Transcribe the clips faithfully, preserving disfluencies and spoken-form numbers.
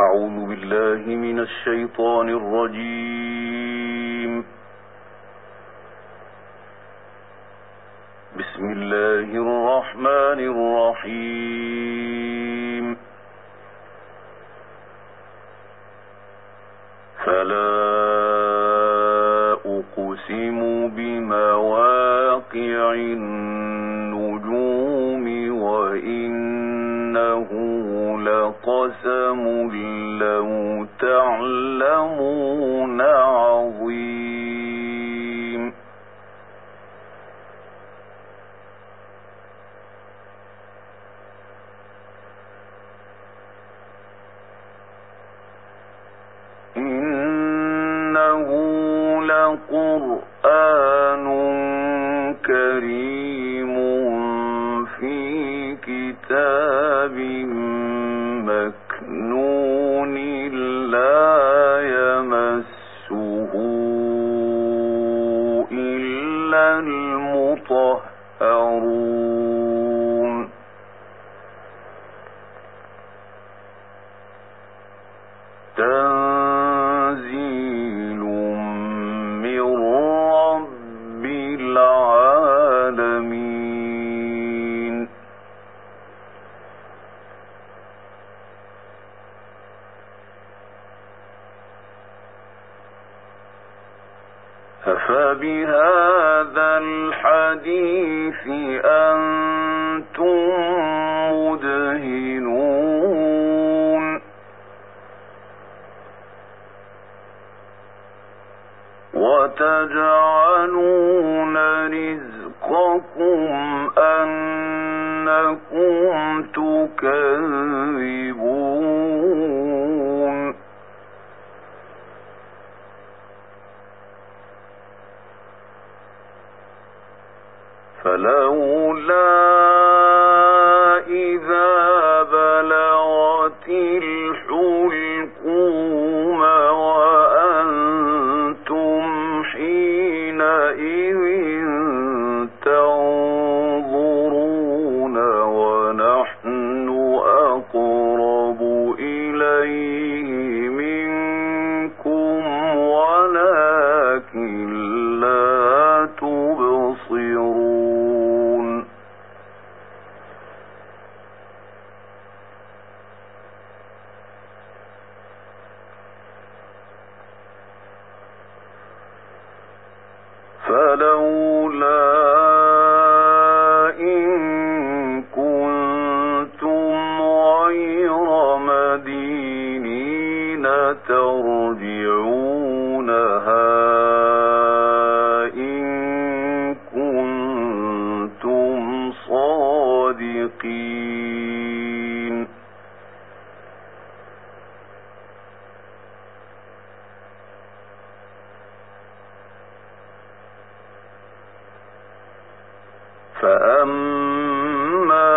أعوذ بالله من الشيطان الرجيم. بسم الله الرحمن الرحيم. فلا أقسم بمواقع النجوم وإنه لقسم لو تعلمون عظيم. إنه لقرآن كريم في كتاب مكنون لا يمسه إلا المطهرون. تنزيل من رب العالمين. أفبهذا الحديث أنتم مدهنون. وتجعلون رزقكم أنكم تكذبون. فلولا إذا بلغت الحلقوم وأنتم حينئذ تنظرون ونحن أقرب إليه منكم ولكن لا تبصرون. فلولا إن كنتم غير مدينين ترجعونها إن كنتم صادقين. فأما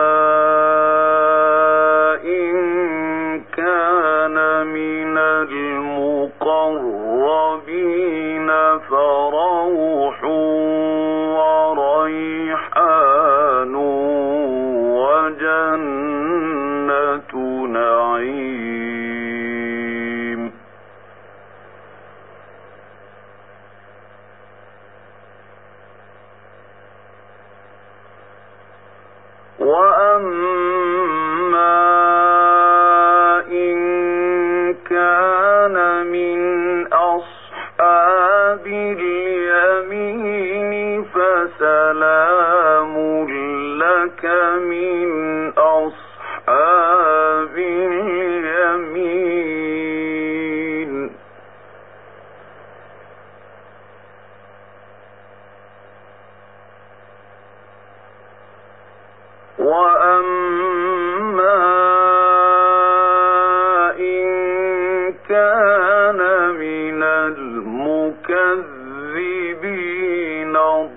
إن كان من المقربين فروح وريحان وجنة نعيم. وأما إن كان من أصحاب اليمين فسلام لك من أصحاب اليمين. وأما إن كان من المكذبين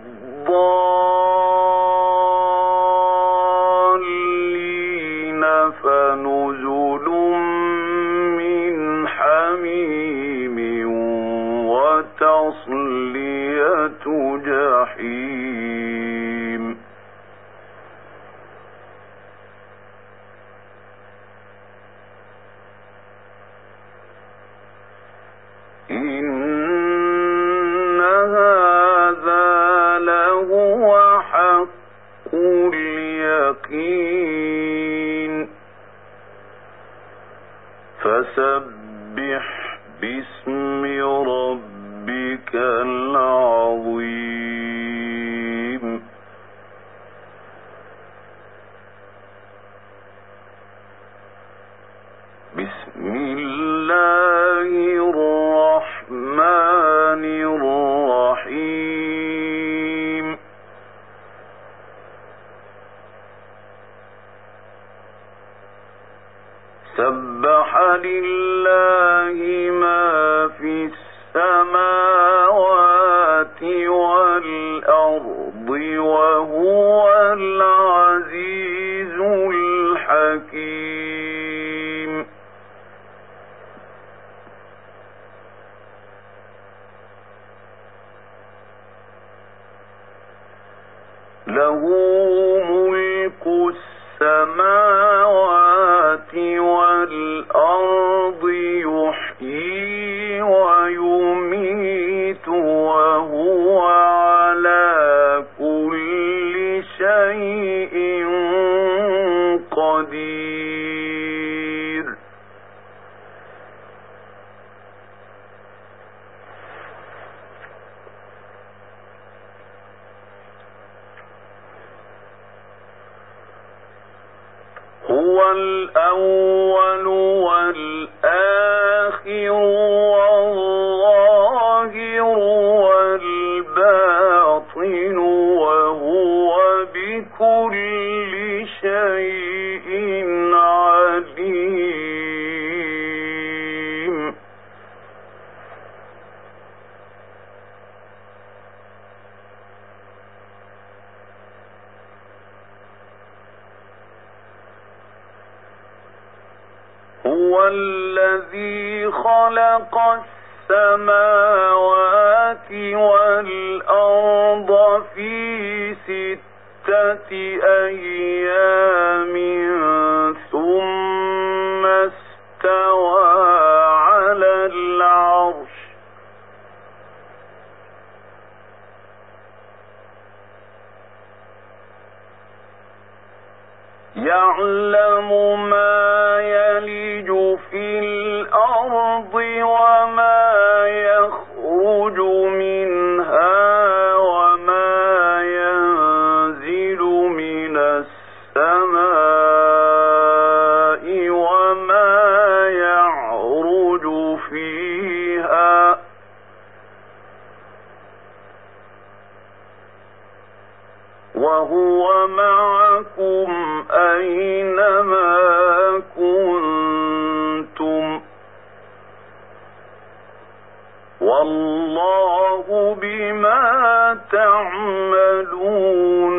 الضالين فنزل من حميم وتصلية جحيم. إن هذا لهو حق اليقين فسبح باسم ربك العظيم بسم الله الرحمن الرحيم سبح لله ما في السماوات والأرض وهو العزيز الحكيم له ملك السماوات والأرض يحيي ويميت وهو على كل شيء قدير هو الأول والآخر والظاهر والباطن وهو بكل شيء عليم هو الذي خلق السماوات والأرض في ستة أيام ثم استوى على العرش يعلم ما يلج في الأرض وما يخرج منها وما ينزل من السماء وما يعرج فيها وهو معكم أينما كنتم والله بما تعملون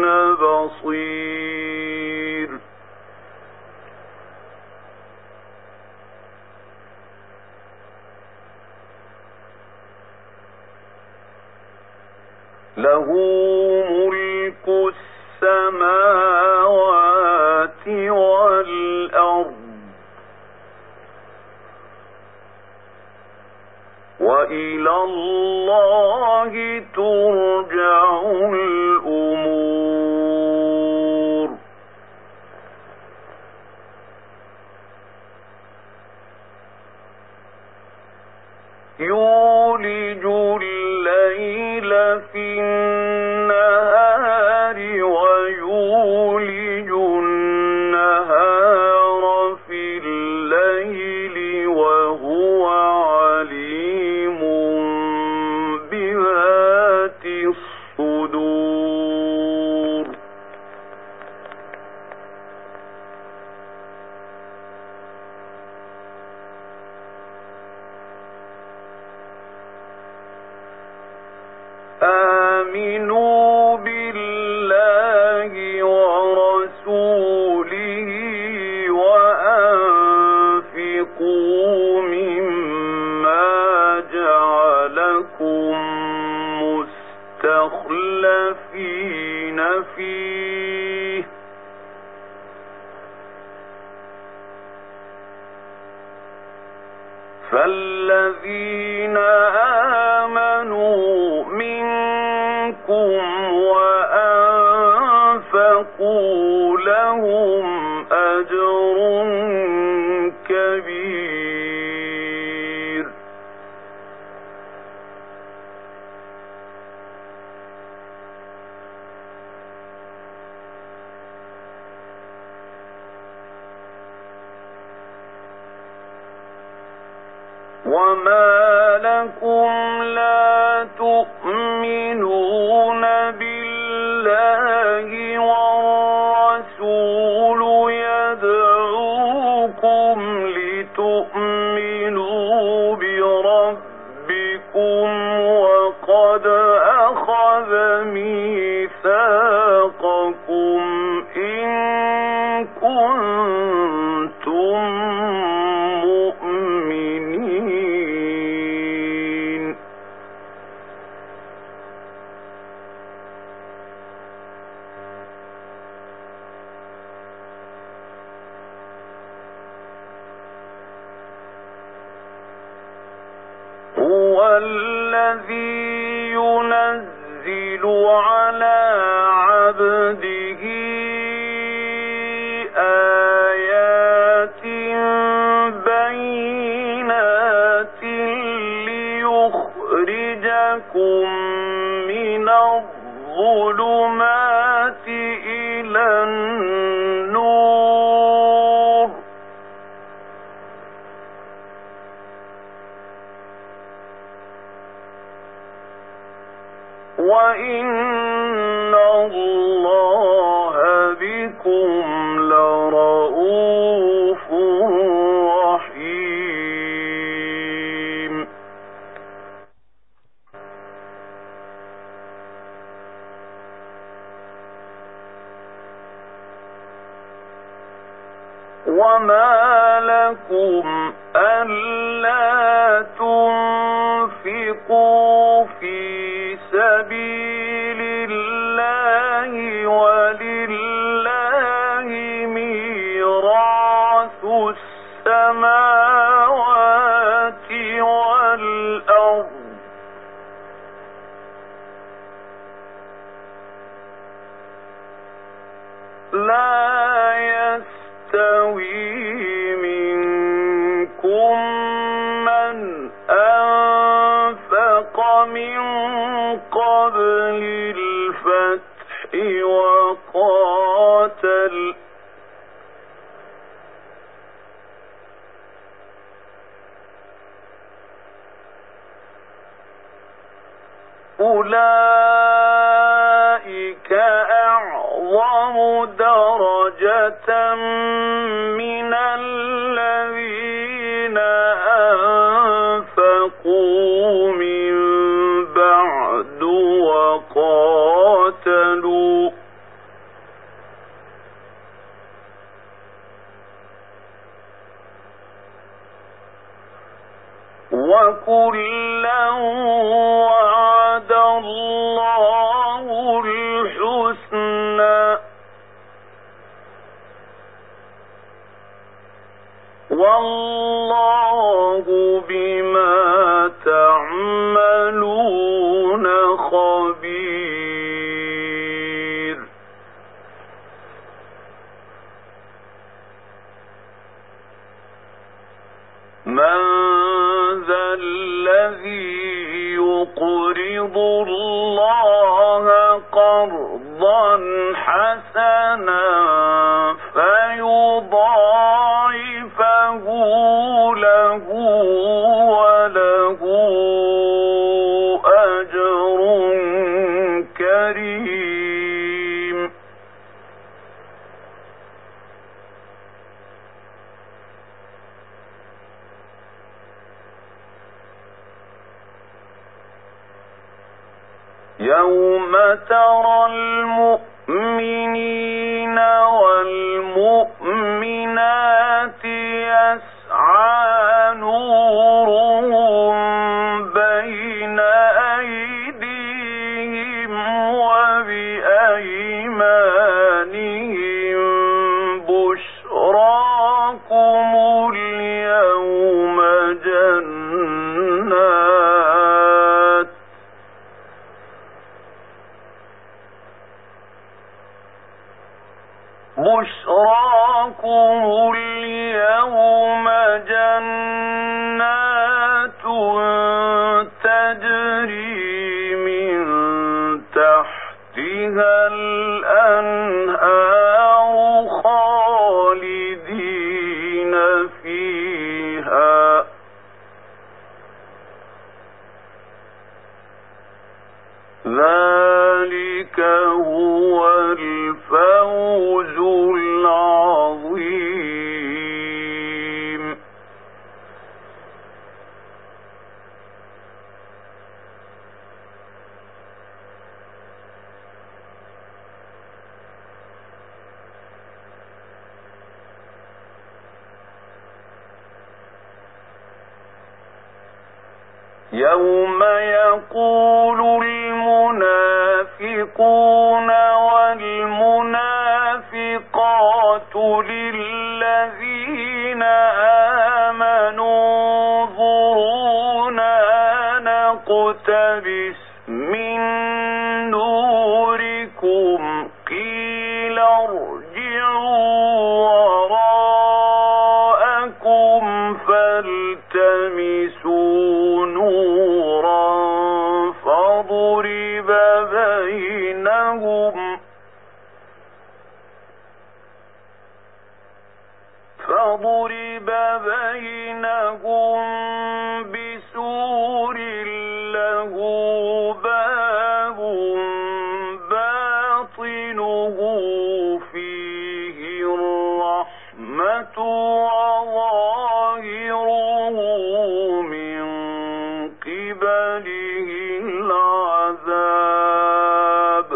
بصير له ملك السماوات والأرض وإلى الله ترجع الأمور يولج الليل في النهار ويولج النهار في الليل وهو عليم بذات الصدور آمنوا بالله ورسوله وأنفقوا مما جعلكم مستخلفين فيه فالذين آمنوا منكم وأنفقوا لهم أجر كبير. وما لكم لا تؤمنون بالله والرسول يدعوكم لتؤمنوا بربكم وقد أخذ ميثاقكم إن كنتم مؤمنين. هو الذي ينزل على عبده آيات بينات ليخرجكم من الظلمات إلى النور وإن الله بكم لرؤوف رحيم. وما لكم ألا تنفقوا في سبيل الله ولله ميراث السماوات والأرض لا يستوي منكم من أنفق من قبل الفتح وقاتل أولئك أعظم درجة من الذين أنفقوا من بعد وقاتلوا وكلا وعد الله الحسنى والله بما تعملون خبير. من ذا الذي يقرض الله قرضا حسنا فيضاعفه له وله أجر كريم. يوم ترى المؤمنين والمؤمنات يسعى نورهم بين أيديهم وبأيمانهم بشراكم اليوم جنات جنات تجري من تحتها الأنهار خالدين فيها ذلك هو الفوز العظيم. يوم يقول المنافقون والمنافقات للذين آمنوا انظرونا نقتبس من نوركم قيل ارجعوا وراءكم فالتمسوا نورا فضرب بينهم فضرب بينهم بسور له باب باطنه فيه الرحمة وظاهره من قبله العذاب.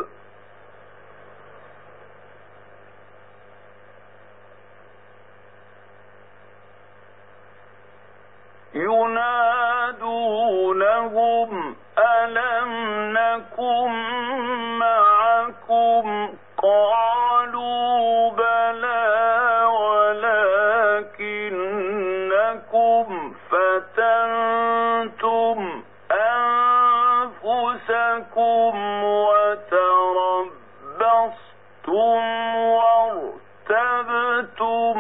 ينادونهم ألم نكن معكم قالوا بلى ولكنكم فتنتم أنفسكم وتربصتم وارتبتم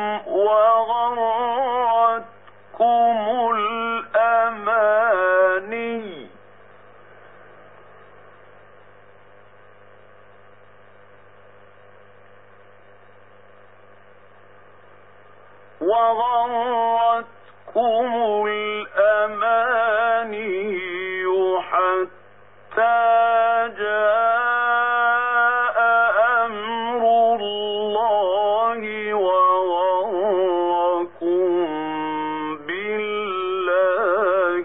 وغرتكم الأماني وغرتكم الأماني حتى جاء أمر الله وغركم بالله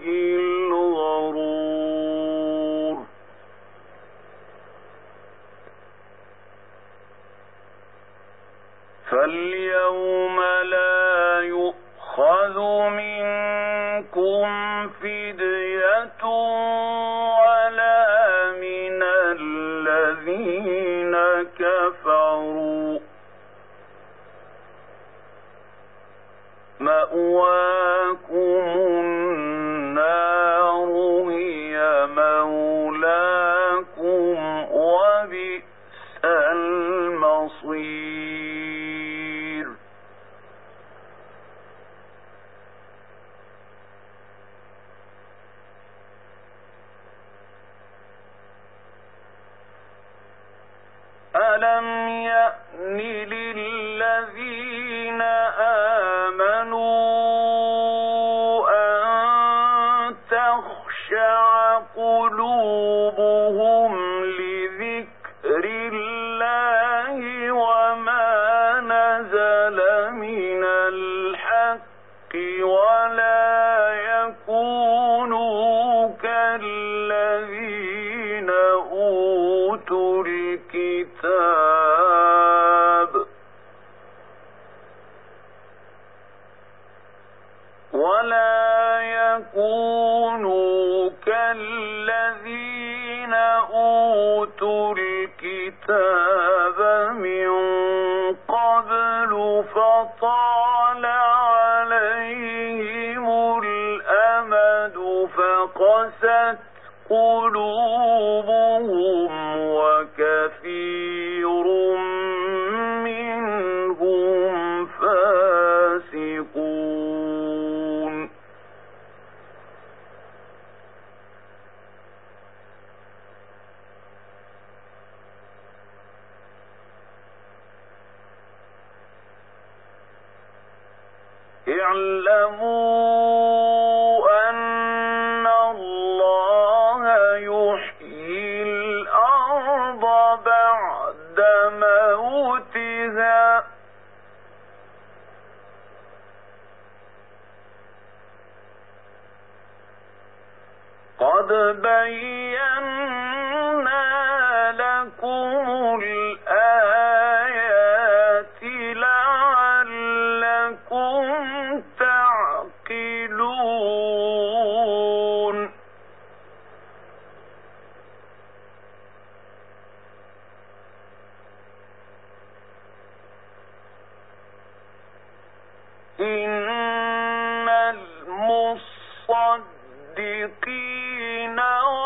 الغرور. فاليوم لا يؤخذ منكم فدية ولا من الذين كفروا مأواكم النار هي مولاكم وبئس المصير. ألم يأن للذين آمنوا أن تخشع قلوبهم لذكر الله وما نزل من الحق ولا يكونوا كالذين أوتوا الكتاب ولا يكونوا كالذين أوتوا الكتاب من قبل فطال عليهم الأمد فقست قلوبهم وكثير منهم فاسقون. قد بينا لكم الآيات لعلكم تعقلون إن المصدقين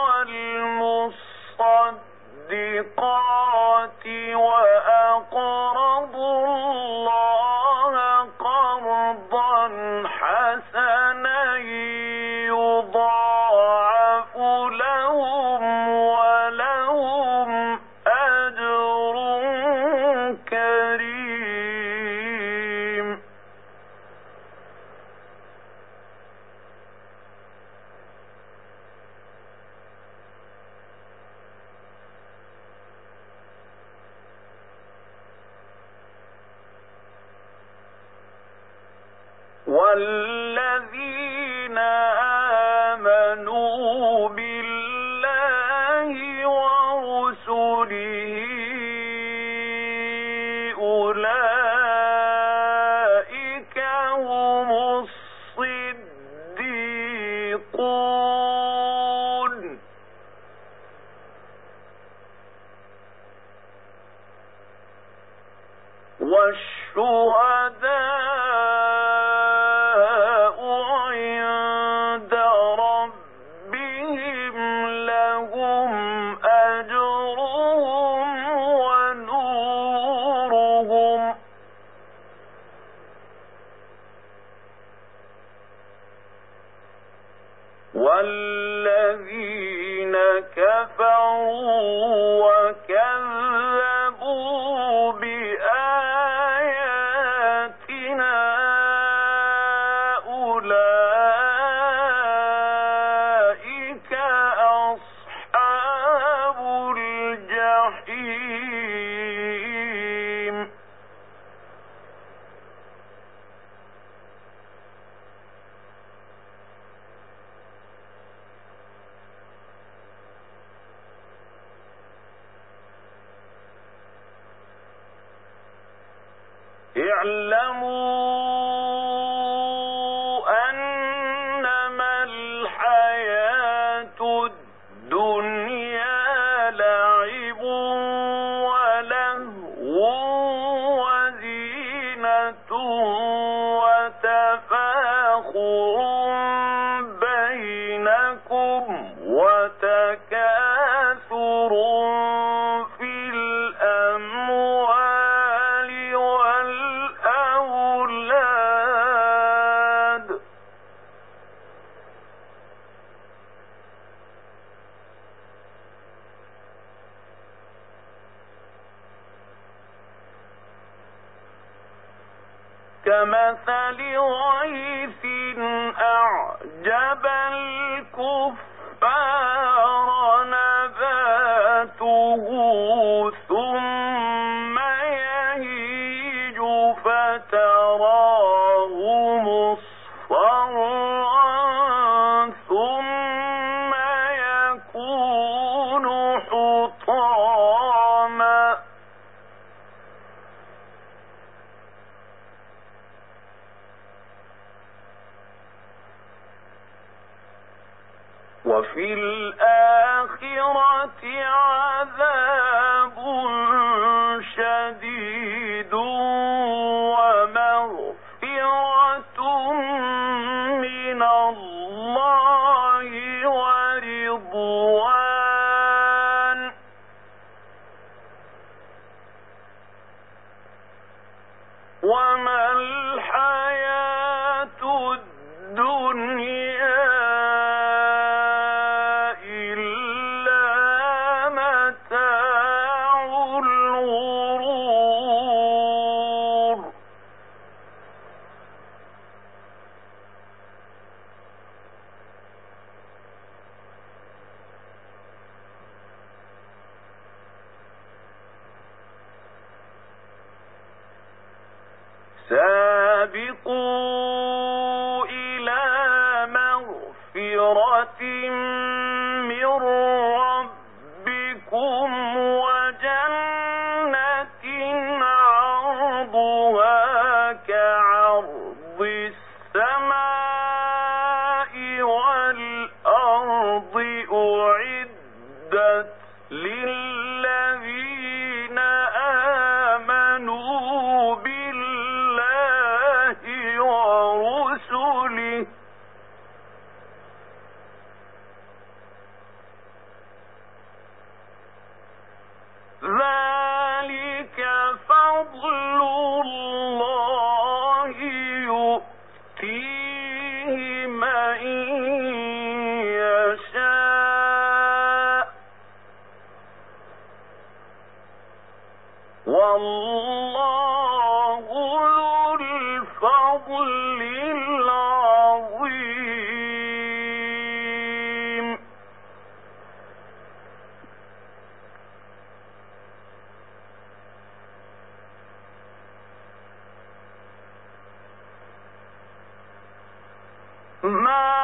والمصدقات وأقرضوا الله قرضا حسنا يضاعف لهم ولهم أجر كريم والذين آمنوا بالله ورسله أولئك هم الصديقون والشهداء عند ربهم لهم أجرهم ونورهم والذين كفروا وكذبوا بآياتنا أولئك أصحاب الجحيم اعلموا أنما الحياة الدنيا لعب ولهو وزينة وتفاخر بينكم وتكاثر في الأموال والأولاد كمثل غيث أعجب الكفار نباته ثم يهيج فتراه مصفرا ثم يكون حطاما وفي الآخرة عذاب شديد ومغفرة من الله ورضوان وما الحياة الدنيا سابقوا إلى مغفرة للذين آمنوا بالله ورسله ذلك فضل الله يؤتيه من يشاء والله ذو الفضل العظيم. ما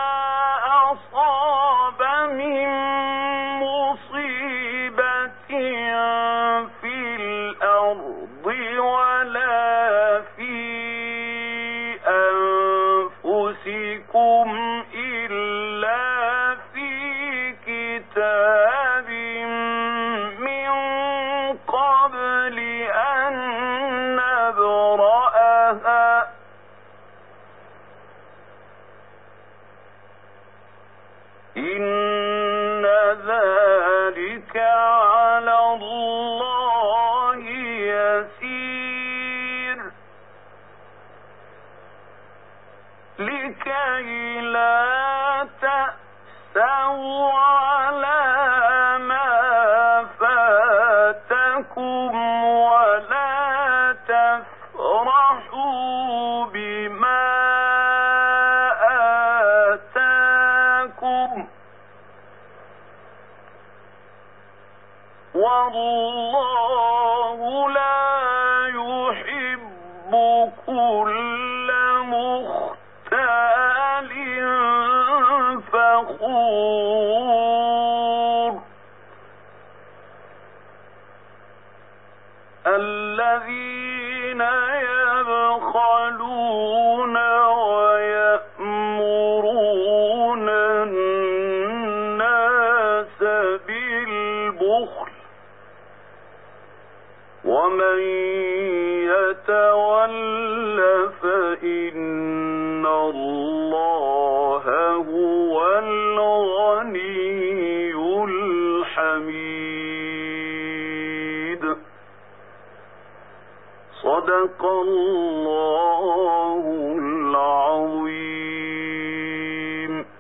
أصاب من مصيبة في الأرض ولا في أنفسكم إلا في كتاب من قبل أن نبرأها إن ذلك على الله يسير لكي لا تأسوا على ما فاتكم ولا تفرحوا بما آتاكم والله لا يحب كل مختال فخور الذين يبخلون ويأمرون الناس بالبخل ومن يتول فإن الله هو الغني الحميد. صدق الله العظيم.